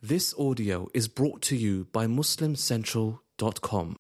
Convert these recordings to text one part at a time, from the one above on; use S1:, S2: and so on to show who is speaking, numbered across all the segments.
S1: This audio is brought to you by MuslimCentral.com.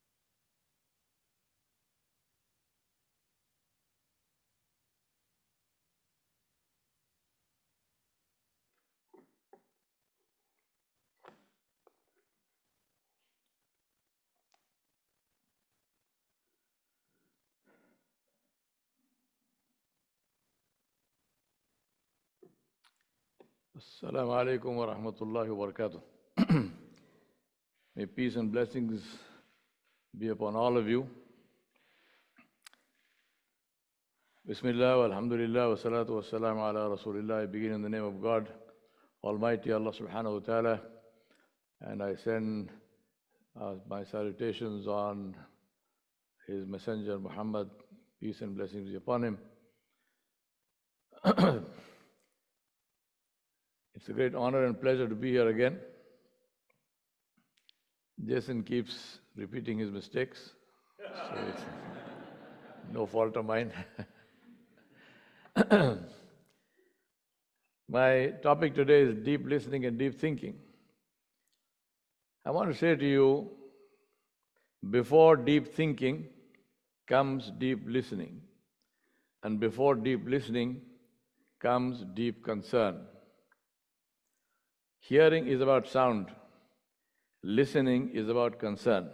S2: Assalamu alaikum wa rahmatullahi wa barakatuh. May peace and blessings be upon all of you. Bismillah, alhamdulillah, wa salatu wa salam ala rasulillah. I begin in the name of God, Almighty Allah subhanahu wa ta'ala, and I send my salutations on His Messenger Muhammad, peace and blessings be upon him. It's a great honor and pleasure to be here again. Jason keeps repeating his mistakes, so it's no fault of mine. My topic today is deep listening and deep thinking. I want to say to you, before deep thinking comes deep listening, and before deep listening comes deep concern. Hearing is about sound. Listening is about concern.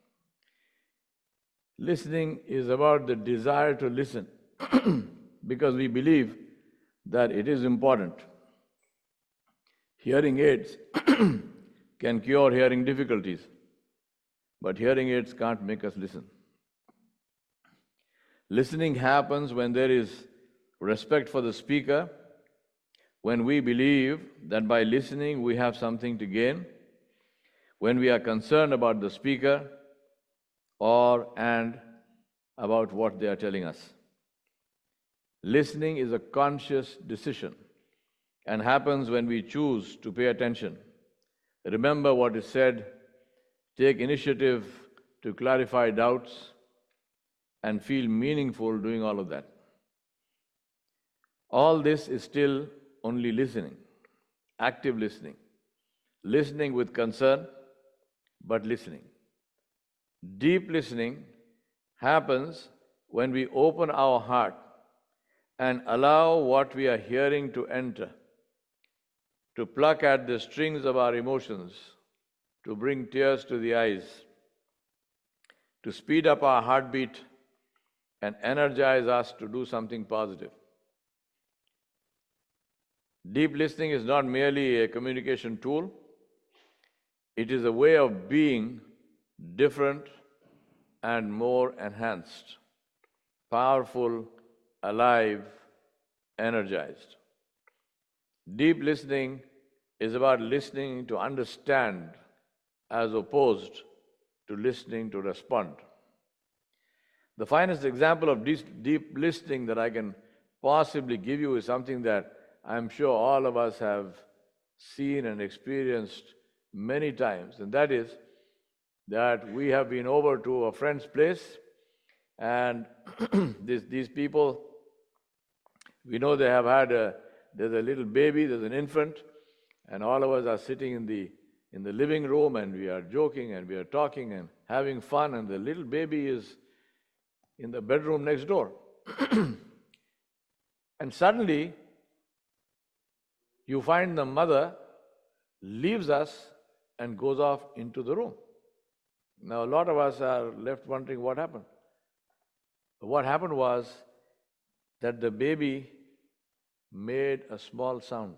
S2: Listening is about the desire to listen because we believe that it is important. Hearing aids can cure hearing difficulties, but hearing aids can't make us listen. Listening happens when there is respect for the speaker, when we believe that by listening we have something to gain, when we are concerned about the speaker and about what they are telling us. Listening is a conscious decision and happens when we choose to pay attention. Remember what is said, take initiative to clarify doubts, and feel meaningful doing all of that. All this is still only listening, active listening, listening with concern, but listening. Deep listening happens when we open our heart and allow what we are hearing to enter, to pluck at the strings of our emotions, to bring tears to the eyes, to speed up our heartbeat and energize us to do something positive. Deep listening is not merely a communication tool, it is a way of being different and more enhanced, powerful, alive, energized. Deep listening is about listening to understand as opposed to listening to respond. The finest example of deep listening that I can possibly give you is something that I'm sure all of us have seen and experienced many times, and that is that we have been over to a friend's place, and these people, we know they have had there's a little baby, there's an infant, and all of us are sitting in the living room, and we are joking and we are talking and having fun, and the little baby is in the bedroom next door. And suddenly, you find the mother leaves us and goes off into the room. Now, a lot of us are left wondering what happened. What happened was that the baby made a small sound,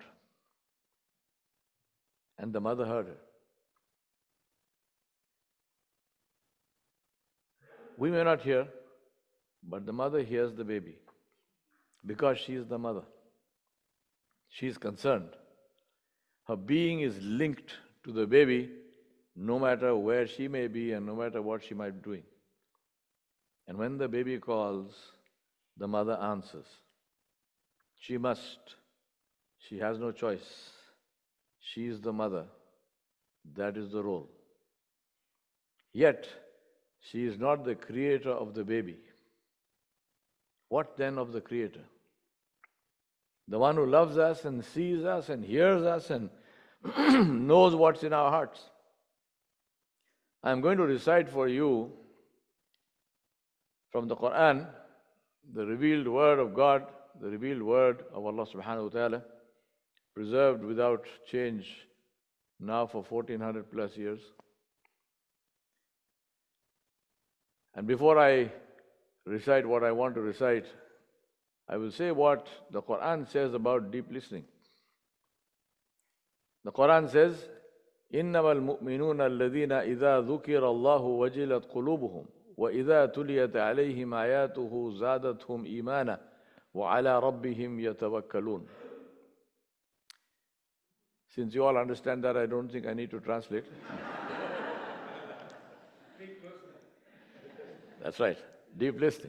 S2: and the mother heard it. We may not hear, but the mother hears the baby because she is the mother. She is concerned. Her being is linked to the baby no matter where she may be and no matter what she might be doing. And when the baby calls, the mother answers. She must. She has no choice. She is the mother. That is the role. Yet, she is not the creator of the baby. What then of the creator? The one who loves us and sees us and hears us and knows what's in our hearts. I'm going to recite for you from the Quran, the revealed word of God, the revealed word of Allah subhanahu wa ta'ala, preserved without change now for 1400 plus years. And before I recite what I want to recite, I will say what the Quran says about deep listening. The Quran says, إِنَّمَا الْمُؤْمِنُونَ الَّذِينَ إِذَا ذُكِرَ اللَّهُ وَجِلَتْ قُلُوبُهُمْ وَإِذَا تُلِيَتْ عَلَيْهِمْ آيَاتُهُ زَادَتْهُمْ إِيمَانًا وَعَلَى رَبِّهِمْ يَتَوَكَّلُونَ. Since you all understand that, I don't think I need to translate. That's right, deep listening.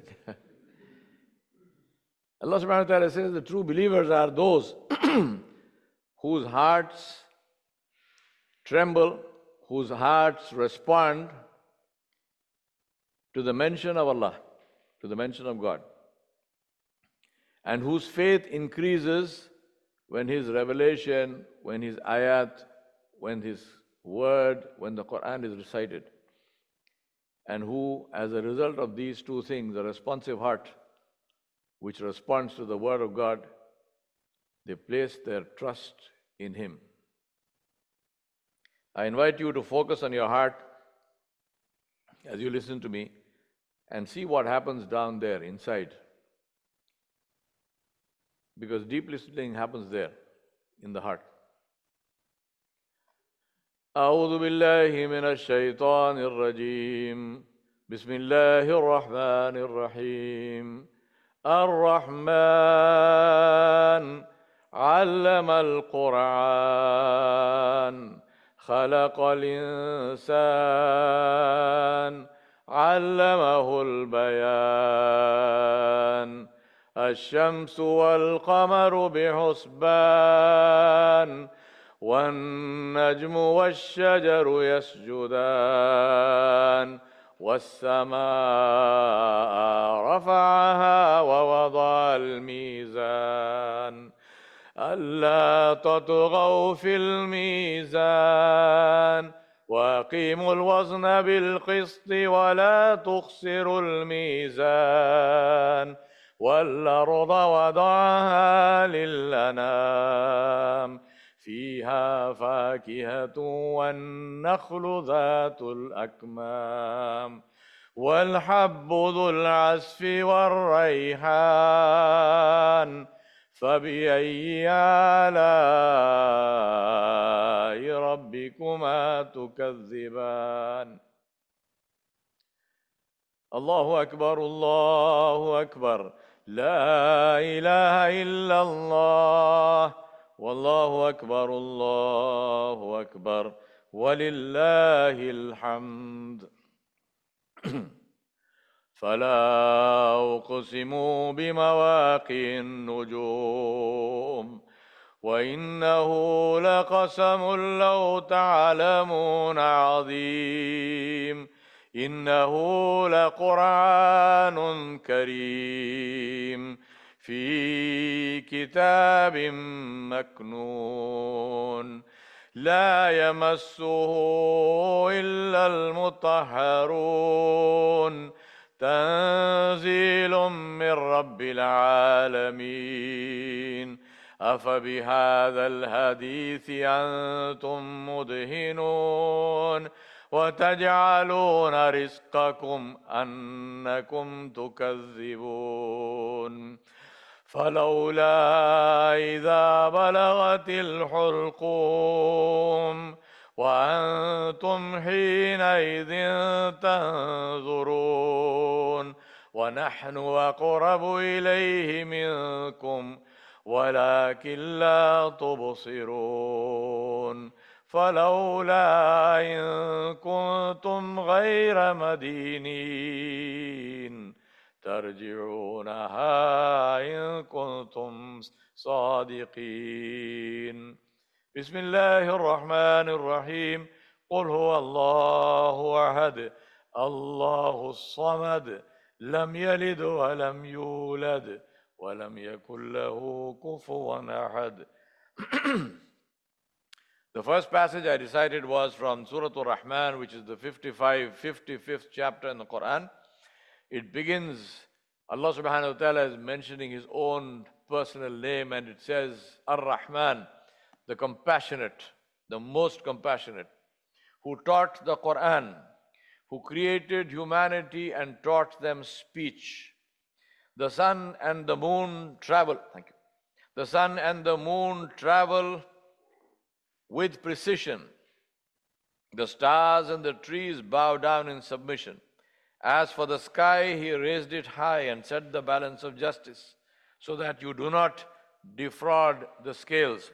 S2: Allah subhanahu wa ta'ala says the true believers are those whose hearts tremble, whose hearts respond to the mention of Allah, to the mention of God, and whose faith increases when His revelation, when His ayat, when His word, when the Quran is recited, and who, as a result of these two things, a responsive heart which responds to the word of God, they place their trust in Him. I invite you to focus on your heart as you listen to me and see what happens down there inside. Because deep listening happens there, in the heart. أعوذ بالله من الشيطان الرجيم بسم الله الرحمن الرحيم الرحمن علم القرآن خلق الإنسان علمه البيان الشمس والقمر بحسبان والنجم والشجر يسجدان والسماء رفعها ووضع الميزان ألا تطغوا في الميزان وأقيموا الوزن بالقسط ولا تخسروا الميزان والأرض وضعها للأنام فيها فاكهة والنخل ذات الأكمام والحب ذو العصف والريحان فبأي آلاء ربكما تكذبان الله أكبر الله أكبر لا إله إلا الله والله أكبر الله أكبر ولله الحمد فلا أقسم بمواقع النجوم وإنه لقسم لو تعلمون عظيم إنه لقرآن كريم في كتاب مكنون لا يمسه إلا المطهرون تنزيل من رب العالمين أفبهذا الحديث أنتم مدهنون وتجعلون رزقكم أنكم تكذبون فلولا إذا بلغت الحلقوم وأنتم حينئذ تنظرون ونحن أقرب إليه منكم ولكن لا تبصرون فلولا إن كنتم غير مدينين ترجعونها إن كنتم صادقين بسم الله الرحمن الرحيم قل هو الله أحد الله الصمد لم يلد ولم يولد ولم يكن له كفوا أحد The first passage I recited was from Surah Al-Rahman, which is the 55th chapter in the Quran. It begins, Allah subhanahu wa ta'ala is mentioning His own personal name, and it says, Ar-Rahman, the compassionate, the most compassionate, who taught the Quran, who created humanity and taught them speech. The sun and the moon travel. Thank you. The sun and the moon travel with precision. The stars and the trees bow down in submission. As for the sky, He raised it high and set the balance of justice, so that you do not defraud the scales.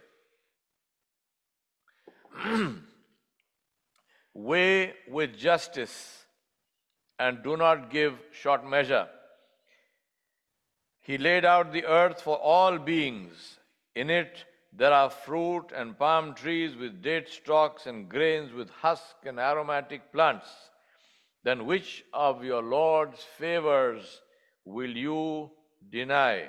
S2: Weigh with justice and do not give short measure. He laid out the earth for all beings. In it there are fruit and palm trees with date stalks and grains with husk and aromatic plants. Then which of your Lord's favors will you deny?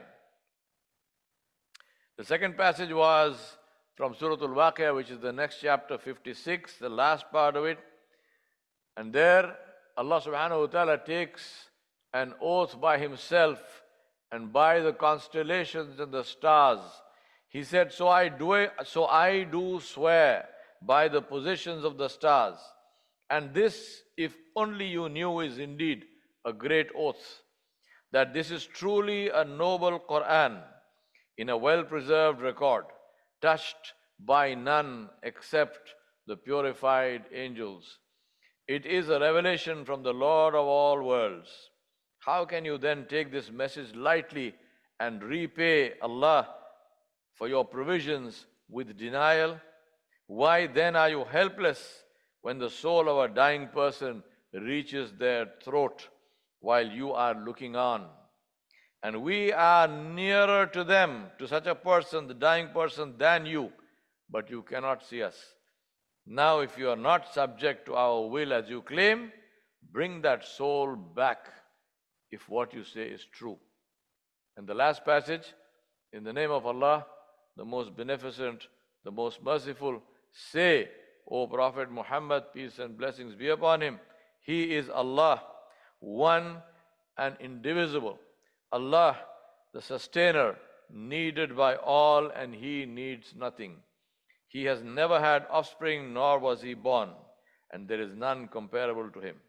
S2: The second passage was from Surah Al-Waqi'ah, which is the next chapter, 56, the last part of it. And there Allah subhanahu wa ta'ala takes an oath by Himself and by the constellations and the stars. He said, so I do swear by the positions of the stars. And this, if only you knew, is indeed a great oath, that this is truly a noble Quran in a well-preserved record, touched by none except the purified angels. It is a revelation from the Lord of all worlds. How can you then take this message lightly and repay Allah for your provisions with denial? Why then are you helpless when the soul of a dying person reaches their throat while you are looking on? And we are nearer to them, to such a person, the dying person, than you, but you cannot see us. Now, if you are not subject to our will as you claim, bring that soul back if what you say is true. And the last passage, in the name of Allah, the most beneficent, the most merciful, say, O Prophet Muhammad, peace and blessings be upon him, He is Allah, one and indivisible. Allah, the sustainer, needed by all, and He needs nothing. He has never had offspring, nor was He born, and there is none comparable to Him.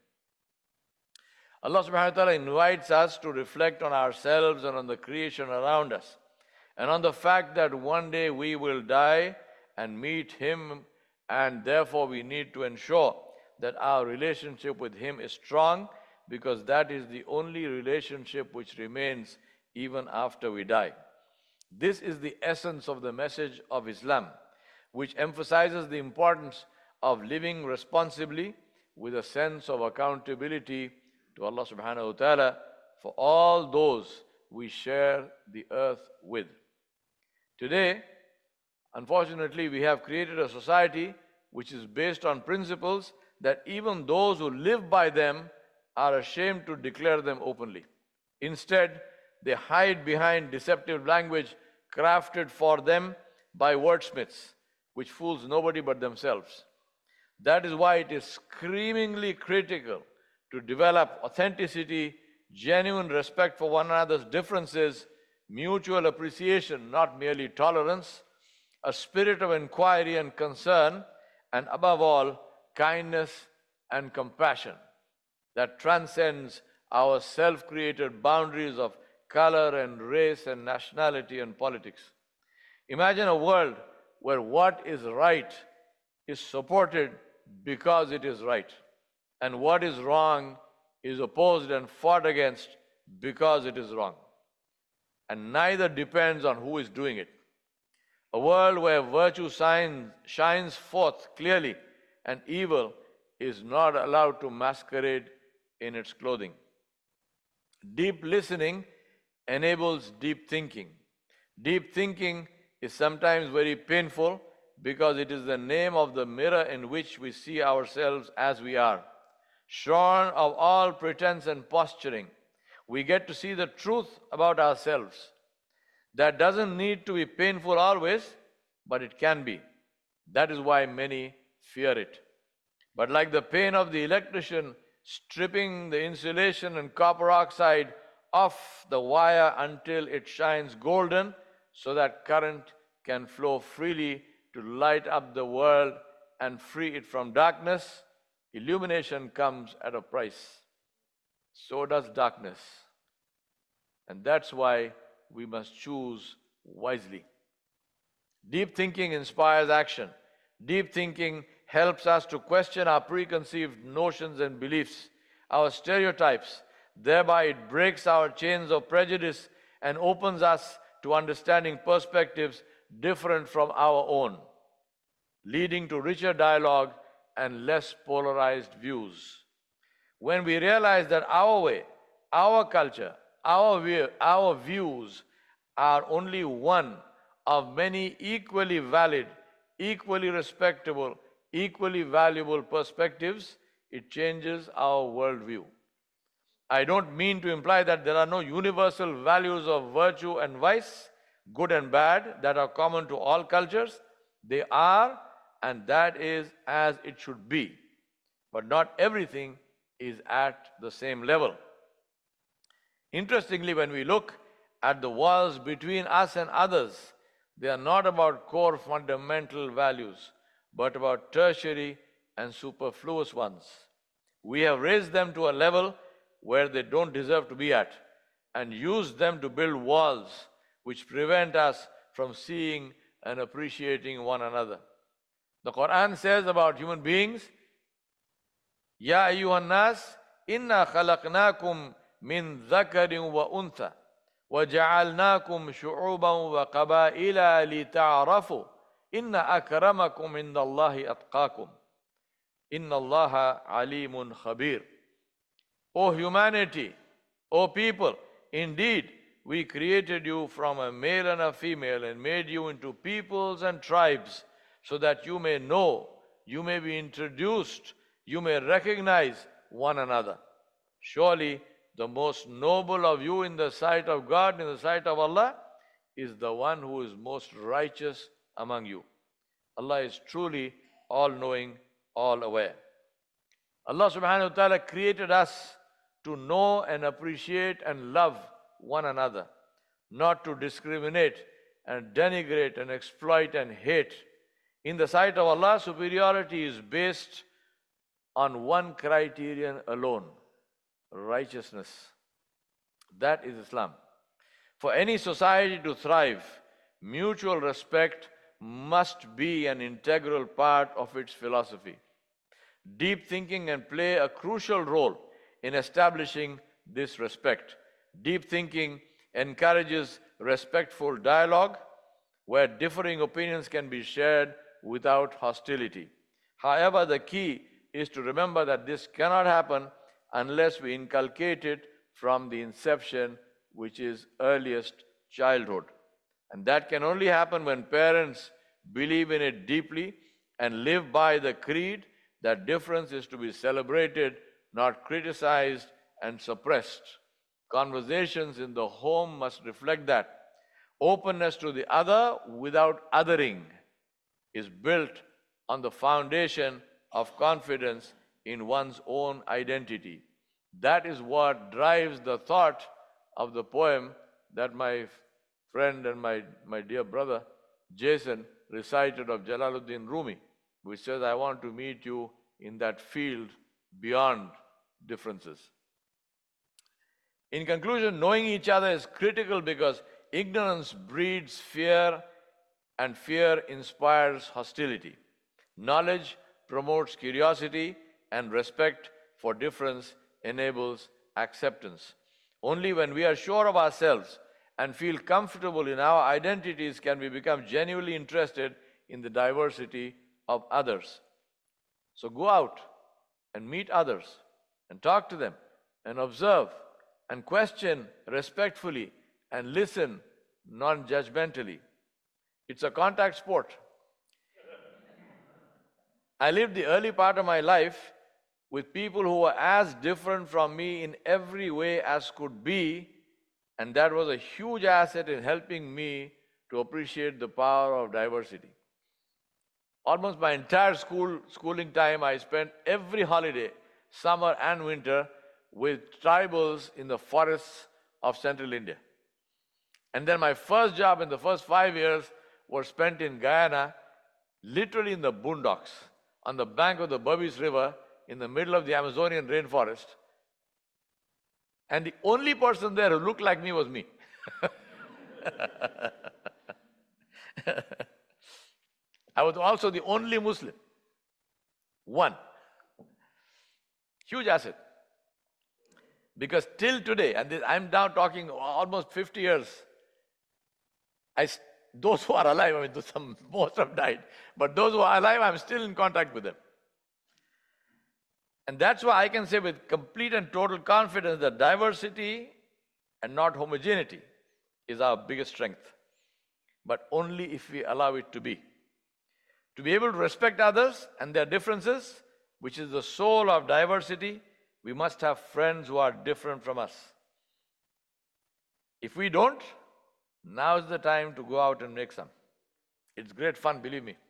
S2: Allah subhanahu wa ta'ala invites us to reflect on ourselves and on the creation around us, and on the fact that one day we will die and meet Him, and therefore we need to ensure that our relationship with Him is strong, because that is the only relationship which remains even after we die. This is the essence of the message of Islam, which emphasizes the importance of living responsibly with a sense of accountability to Allah subhanahu wa ta'ala for all those we share the earth with. Today, unfortunately, we have created a society which is based on principles that even those who live by them are ashamed to declare them openly. Instead, they hide behind deceptive language crafted for them by wordsmiths, which fools nobody but themselves. That is why it is screamingly critical to develop authenticity, genuine respect for one another's differences, mutual appreciation, not merely tolerance, a spirit of inquiry and concern, and above all, kindness and compassion that transcends our self-created boundaries of color and race and nationality and politics. Imagine a world where what is right is supported because it is right, and what is wrong is opposed and fought against because it is wrong. And neither depends on who is doing it. A world where virtue shines forth clearly and evil is not allowed to masquerade in its clothing. Deep listening enables deep thinking. Deep thinking is sometimes very painful because it is the name of the mirror in which we see ourselves as we are. Shorn of all pretense and posturing, we get to see the truth about ourselves. That doesn't need to be painful always, but it can be. That is why many fear it. But like the pain of the electrician stripping the insulation and copper oxide off the wire until it shines golden so that current can flow freely to light up the world and free it from darkness, illumination comes at a price. So does darkness. And that's why we must choose wisely. Deep thinking inspires action. Deep thinking helps us to question our preconceived notions and beliefs, our stereotypes. Thereby, it breaks our chains of prejudice and opens us to understanding perspectives different from our own, leading to richer dialogue and less polarized views. When we realize that our way, our culture, our views are only one of many equally valid, equally respectable, equally valuable perspectives, it changes our worldview. I don't mean to imply that there are no universal values of virtue and vice, good and bad, that are common to all cultures. They are, and that is as it should be. But not everything is at the same level. Interestingly, when we look at the walls between us and others, they are not about core fundamental values, but about tertiary and superfluous ones. We have raised them to a level where they don't deserve to be at, and used them to build walls which prevent us from seeing and appreciating one another. The Quran says about human beings, Ya ayyuhan nas, inna khalaqnakum min dhakarin wa untha, wa ja'alnakum shu'uban wa qabaila li ta'arafu, inna akramakum indallahi atqakum, inna allaha alimun khabir. O humanity, O people, indeed, we created you from a male and a female and made you into peoples and tribes so that you may know, you may be introduced, you may recognize one another. Surely, the most noble of you in the sight of God, in the sight of Allah, is the one who is most righteous among you. Allah is truly all-knowing, all-aware. Allah subhanahu wa ta'ala created us to know and appreciate and love one another, not to discriminate and denigrate and exploit and hate. In the sight of Allah, superiority is based on one criterion alone: righteousness. That is Islam. For any society to thrive, mutual respect must be an integral part of its philosophy. Deep thinking can play a crucial role in establishing this respect. Deep thinking encourages respectful dialogue where differing opinions can be shared without hostility. However, the key is to remember that this cannot happen unless we inculcate it from the inception, which is earliest childhood. And that can only happen when parents believe in it deeply and live by the creed that difference is to be celebrated, not criticized and suppressed. Conversations in the home must reflect that. Openness to the other without othering is built on the foundation of confidence in one's own identity. That is what drives the thought of the poem that my friend and my dear brother Jason recited of Jalaluddin Rumi, which says, I want to meet you in that field beyond differences. In conclusion, knowing each other is critical because ignorance breeds fear and fear inspires hostility. Knowledge promotes curiosity and respect for difference enables acceptance. Only when we are sure of ourselves and feel comfortable in our identities can we become genuinely interested in the diversity of others. So go out and meet others and talk to them and observe and question respectfully and listen non-judgmentally. It's a contact sport. I lived the early part of my life with people who were as different from me in every way as could be, and that was a huge asset in helping me to appreciate the power of diversity. Almost my entire schooling time, I spent every holiday, summer and winter, with tribals in the forests of central India. And then my first job in the first 5 years was spent in Guyana, literally in the boondocks, on the bank of the Berbice River, in the middle of the Amazonian rainforest. And the only person there who looked like me was me. I was also the only Muslim. One. Huge asset. Because till today, and I'm now talking almost 50 years, those who are alive, I mean, most have died, but those who are alive, I'm still in contact with them. And that's why I can say with complete and total confidence that diversity and not homogeneity is our biggest strength, but only if we allow it to be. To be able to respect others and their differences, which is the soul of diversity, we must have friends who are different from us. If we don't, now is the time to go out and make some. It's great fun, believe me.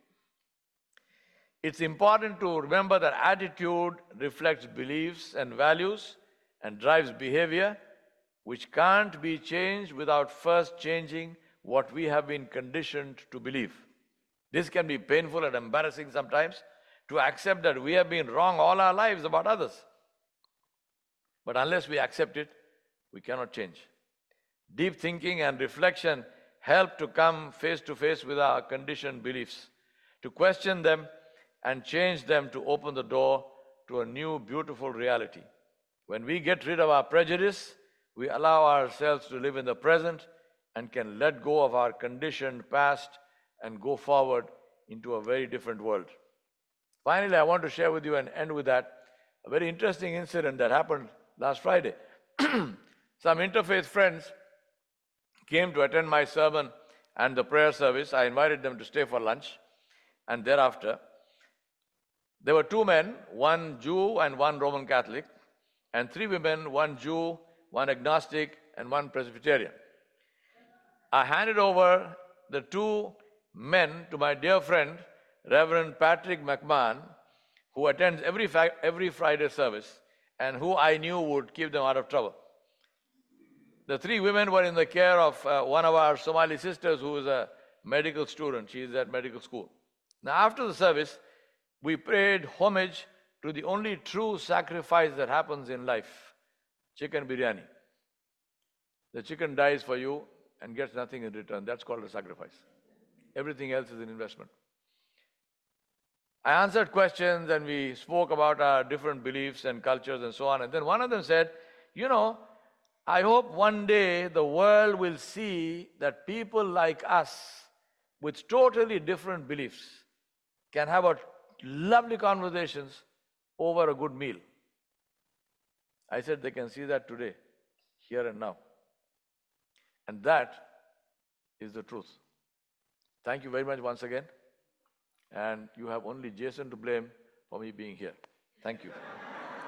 S2: It's important to remember that attitude reflects beliefs and values and drives behavior, which can't be changed without first changing what we have been conditioned to believe. This can be painful and embarrassing sometimes, to accept that we have been wrong all our lives about others. But unless we accept it, we cannot change. Deep thinking and reflection help to come face to face with our conditioned beliefs, to question them and change them, to open the door to a new, beautiful reality. When we get rid of our prejudice, we allow ourselves to live in the present and can let go of our conditioned past and go forward into a very different world. Finally, I want to share with you and end with that a very interesting incident that happened last Friday. Some interfaith friends came to attend my sermon and the prayer service. I invited them to stay for lunch, and thereafter, there were two men, one Jew and one Roman Catholic, and three women, one Jew, one agnostic, and one Presbyterian. I handed over the two men to my dear friend, Reverend Patrick McMahon, who attends every Friday service and who I knew would keep them out of trouble. The three women were in the care of one of our Somali sisters who is a medical student. She is at medical school. Now, after the service, we paid homage to the only true sacrifice that happens in life, chicken biryani. The chicken dies for you and gets nothing in return. That's called a sacrifice. Everything else is an investment. I answered questions and we spoke about our different beliefs and cultures and so on. And then one of them said, you know, I hope one day the world will see that people like us with totally different beliefs can have a lovely conversations over a good meal. I said they can see that today, here and now. And that is the truth. Thank you very much once again. And you have only Jason to blame for me being here. Thank you.